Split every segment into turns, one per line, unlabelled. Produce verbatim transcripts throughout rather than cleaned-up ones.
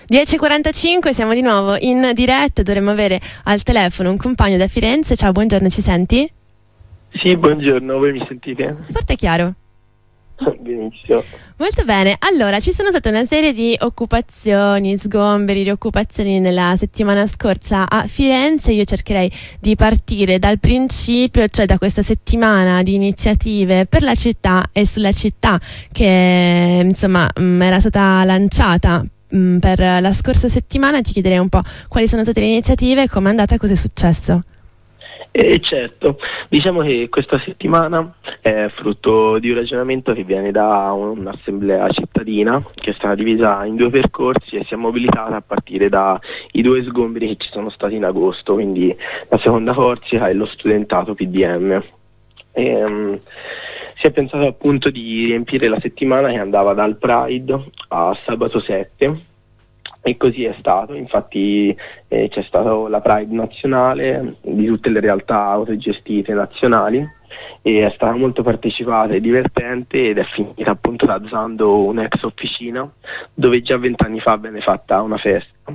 dieci e quarantacinque, siamo di nuovo in diretta, dovremmo avere al telefono un compagno da Firenze. Ciao, buongiorno, ci senti?
Sì, buongiorno, voi mi sentite?
Forte e chiaro.
Benissimo.
Molto bene, allora ci sono state una serie di occupazioni, sgomberi, rioccupazioni nella settimana scorsa a Firenze. Io cercherei di partire dal principio, cioè da questa settimana di iniziative per la città e sulla città che insomma mh, era stata lanciata mh, per la scorsa settimana. Ti chiederei un po' quali sono state le iniziative, com'è andata e cosa è successo.
E certo, diciamo che questa settimana è frutto di un ragionamento che viene da un'assemblea cittadina che è stata divisa in due percorsi e si è mobilitata a partire dai due sgomberi che ci sono stati in agosto, quindi la seconda forza e lo studentato P D M. E, um, si è pensato appunto di riempire la settimana che andava dal Pride a sabato sette. E così è stato, infatti eh, c'è stata la Pride nazionale di tutte le realtà autogestite nazionali e è stata molto partecipata e divertente ed è finita appunto da Zando, un'ex officina dove già vent'anni fa venne fatta una festa.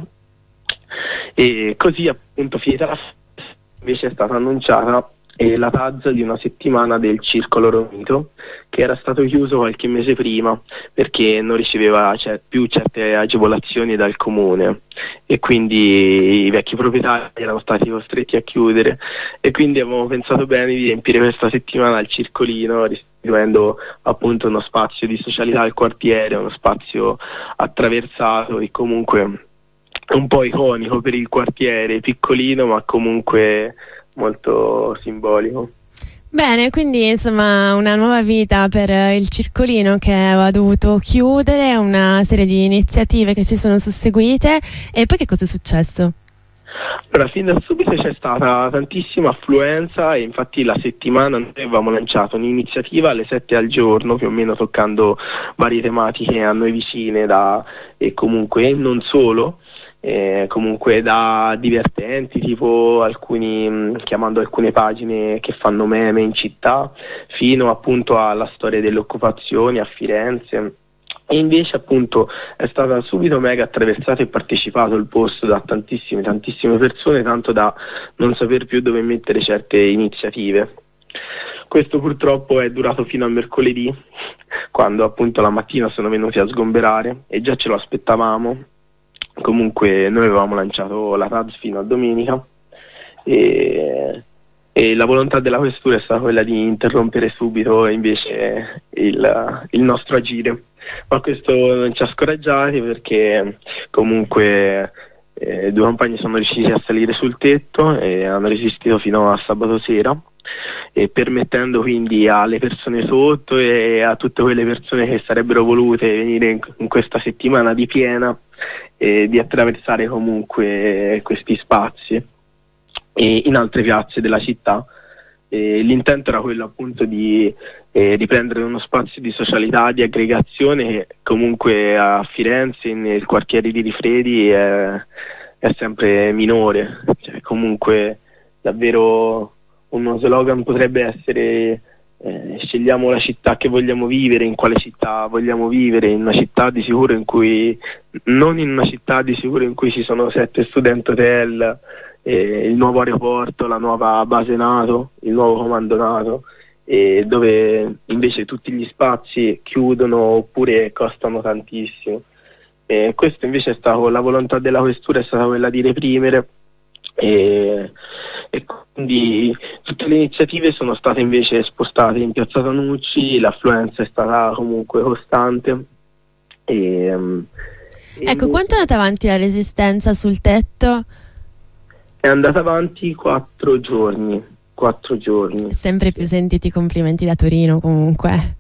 E così appunto finita la festa invece è stata annunciata e la tazza di una settimana del Circolo Romito, che era stato chiuso qualche mese prima perché non riceveva cioè, più certe agevolazioni dal comune e quindi i vecchi proprietari erano stati costretti a chiudere e quindi avevamo pensato bene di riempire questa settimana il circolino restituendo appunto uno spazio di socialità al quartiere, uno spazio attraversato e comunque un po' iconico per il quartiere, piccolino ma comunque molto simbolico.
Bene, quindi insomma una nuova vita per il circolino che aveva dovuto chiudere, una serie di iniziative che si sono susseguite. E poi che cosa è successo?
Allora, fin da subito c'è stata tantissima affluenza e infatti la settimana noi avevamo lanciato un'iniziativa alle sette al giorno, più o meno toccando varie tematiche a noi vicine da, e comunque non solo. Eh, comunque da divertenti tipo alcuni mh, chiamando alcune pagine che fanno meme in città fino appunto alla storia delle occupazioni a Firenze e invece appunto è stata subito mega attraversato e partecipato il posto da tantissime tantissime persone, tanto da non saper più dove mettere certe iniziative. Questo purtroppo è durato fino a mercoledì quando appunto la mattina sono venuti a sgomberare e già ce lo aspettavamo. Comunque noi avevamo lanciato la T A Z fino a domenica e, e la volontà della questura è stata quella di interrompere subito invece il, il nostro agire, ma questo non ci ha scoraggiati perché comunque eh, due compagni sono riusciti a salire sul tetto e hanno resistito fino a sabato sera e permettendo quindi alle persone sotto e a tutte quelle persone che sarebbero volute venire in, in questa settimana di piena e di attraversare comunque questi spazi e in altre piazze della città. E l'intento era quello appunto di eh, riprendere uno spazio di socialità, di aggregazione che comunque a Firenze, nel quartiere di Rifredi è, è sempre minore, cioè, comunque davvero uno slogan potrebbe essere eh, scegliamo la città che vogliamo vivere, in quale città vogliamo vivere, in una città di sicuro in cui non in una città di sicuro in cui ci sono sette student hotel, eh, il nuovo aeroporto, la nuova base NATO, il nuovo comando NATO, eh, dove invece tutti gli spazi chiudono oppure costano tantissimo. Eh, questo invece è stato la volontà della questura, è stata quella di reprimere. E, e quindi tutte le iniziative sono state invece spostate in Piazza Tanucci, l'affluenza è stata comunque costante e, um,
ecco, quanto è andata avanti la resistenza sul tetto?
È andata avanti quattro giorni quattro giorni
Sempre più sentiti complimenti da Torino comunque.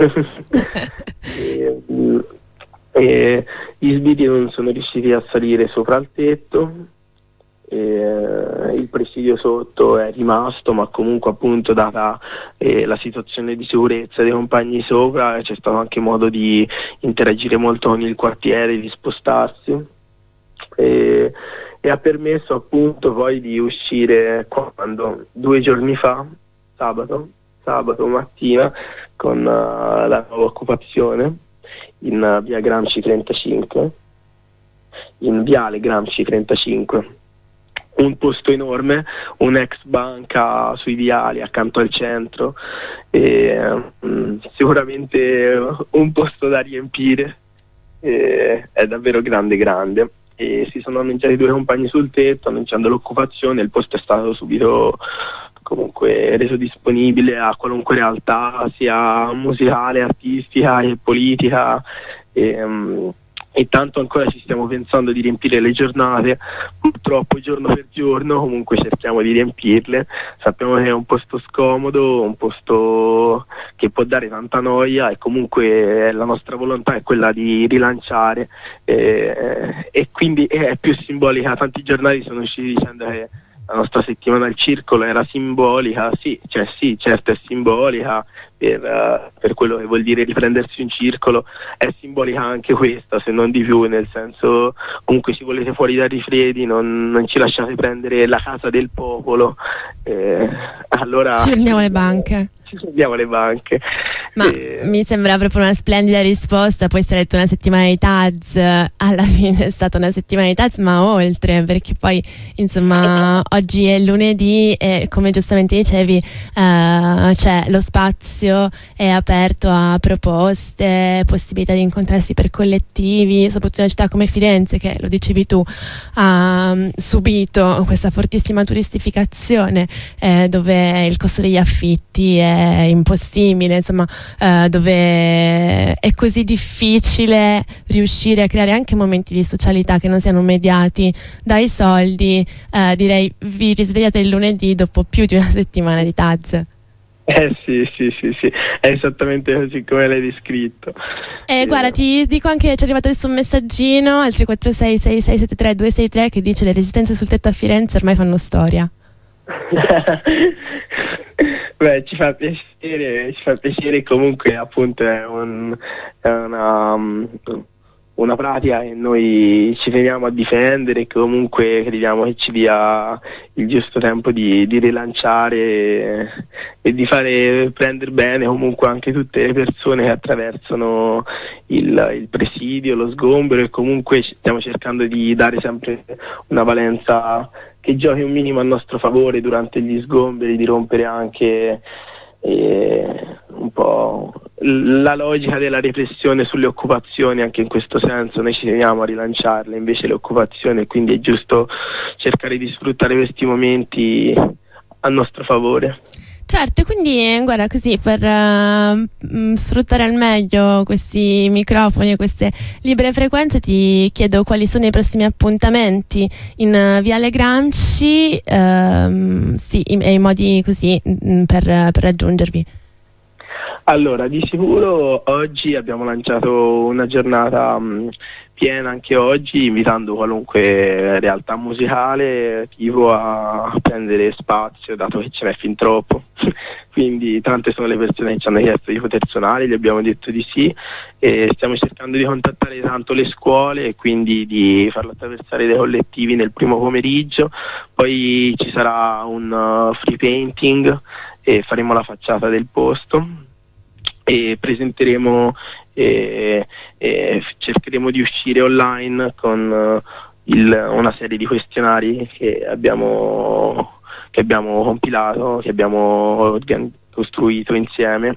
e, e gli sbirri non sono riusciti a salire sopra il tetto. Eh, il presidio sotto è rimasto, ma comunque appunto data eh, la situazione di sicurezza dei compagni sopra c'è stato anche modo di interagire molto con il quartiere, di spostarsi e, e ha permesso appunto poi di uscire quando due giorni fa sabato sabato mattina con uh, la nuova occupazione in uh, via Gramsci trentacinque in Viale Gramsci trentacinque. Un posto enorme, un'ex banca sui viali accanto al centro, e, mh, sicuramente un posto da riempire, e, è davvero grande grande. E si sono annunciati due compagni sul tetto annunciando l'occupazione. Il posto è stato subito comunque reso disponibile a qualunque realtà, sia musicale, artistica e politica, e, um, e tanto ancora ci stiamo pensando di riempire le giornate. Purtroppo giorno per giorno comunque cerchiamo di riempirle. Sappiamo che è un posto scomodo, un posto che può dare tanta noia, e comunque la nostra volontà è quella di rilanciare, eh, e quindi è più simbolica. Tanti giornali sono usciti dicendo che la nostra settimana al circolo era simbolica. Sì, cioè sì, certo è simbolica per, uh, per quello che vuol dire riprendersi un circolo, è simbolica anche questa, se non di più, nel senso, comunque ci volete fuori dai rifredi, non, non ci lasciate prendere la casa del popolo, eh, allora
ci prendiamo le banche.
Ci prendiamo le banche.
Ma
e...
mi sembra proprio una splendida risposta. Poi si è detto una settimana di Taz, alla fine è stata una settimana di Taz, ma oltre, perché poi insomma oggi è lunedì e, come giustamente dicevi, eh, c'è lo spazio è aperto a proposte, possibilità di incontrarsi per collettivi, soprattutto in una città come Firenze, che lo dicevi tu ha subito questa fortissima turistificazione, eh, dove il costo degli affitti è impossibile, insomma, eh, dove è così difficile riuscire a creare anche momenti di socialità che non siano mediati dai soldi. Eh, direi vi risvegliate il lunedì dopo più di una settimana di Taz.
Eh sì, sì, sì, sì, è esattamente così come l'hai descritto.
Eh, eh. Guarda, ti dico anche, ci è arrivato adesso un messaggino al tre quattro sei sei sei sette tre due sei tre che dice: le resistenze sul tetto a Firenze ormai fanno storia.
Beh, ci fa piacere, ci fa piacere. Comunque appunto è, un, è una, una pratica che noi ci teniamo a difendere, e comunque crediamo che ci dia il giusto tempo di, di rilanciare e, e di fare prendere bene comunque anche tutte le persone che attraversano il, il presidio, lo sgombero, e comunque stiamo cercando di dare sempre una valenza che giochi un minimo a nostro favore durante gli sgomberi, di rompere anche eh, un po' la logica della repressione sulle occupazioni. Anche in questo senso noi ci teniamo a rilanciarle invece le occupazioni, quindi è giusto cercare di sfruttare questi momenti a nostro favore.
Certo, quindi guarda, così per uh, sfruttare al meglio questi microfoni e queste libere frequenze, ti chiedo quali sono i prossimi appuntamenti in uh, Viale Gramsci, uh, sì, e i modi così mh, per, per raggiungervi.
Allora, di sicuro oggi abbiamo lanciato una giornata mh, piena anche oggi, invitando qualunque realtà musicale tipo a prendere spazio, dato che ce n'è fin troppo. Quindi tante sono le persone che ci hanno chiesto di poter suonare, gli abbiamo detto di sì, e stiamo cercando di contattare tanto le scuole e quindi di farlo attraversare dei collettivi nel primo pomeriggio. Poi ci sarà un uh, free painting e faremo la facciata del posto e presenteremo e, e cercheremo di uscire online con uh, il, una serie di questionari che abbiamo che abbiamo compilato, che abbiamo organ- costruito insieme,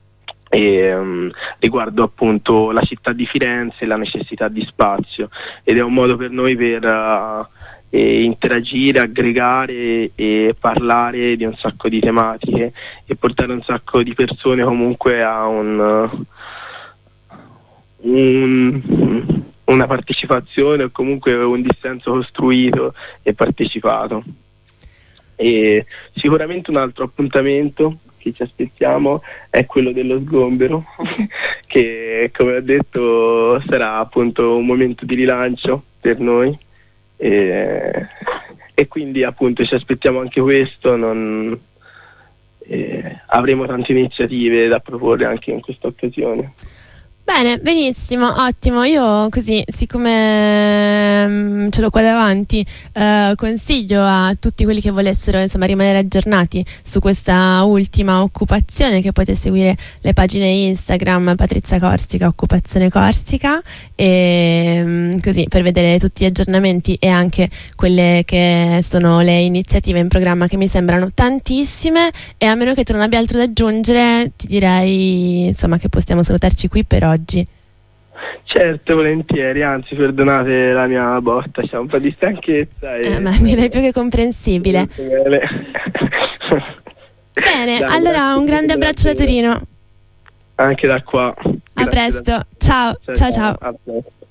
e, um, riguardo appunto la città di Firenze e la necessità di spazio, ed è un modo per noi per uh, e interagire, aggregare e parlare di un sacco di tematiche e portare un sacco di persone comunque a un, un una partecipazione o comunque un dissenso costruito e partecipato. E sicuramente un altro appuntamento che ci aspettiamo è quello dello sgombero che, come ho detto, sarà appunto un momento di rilancio per noi. E, e quindi appunto ci aspettiamo anche questo. Non, eh, avremo tante iniziative da proporre anche in questa occasione.
Bene, benissimo, ottimo. Io così, siccome mh, non ce l'ho qua davanti, eh, consiglio a tutti quelli che volessero insomma rimanere aggiornati su questa ultima occupazione che potete seguire le pagine Instagram Patrizia Corsica, Occupazione Corsica, e così per vedere tutti gli aggiornamenti e anche quelle che sono le iniziative in programma, che mi sembrano tantissime, e a meno che tu non abbia altro da aggiungere ti direi insomma che possiamo salutarci qui per oggi.
Certo, volentieri, anzi perdonate la mia botta, c'è un po' di stanchezza e...
eh, ma direi più che comprensibile.
Bene,
Bene,
dai,
allora un grande abbraccio da Torino.
Anche da qua.
A presto, ciao, ciao, ciao.
A presto.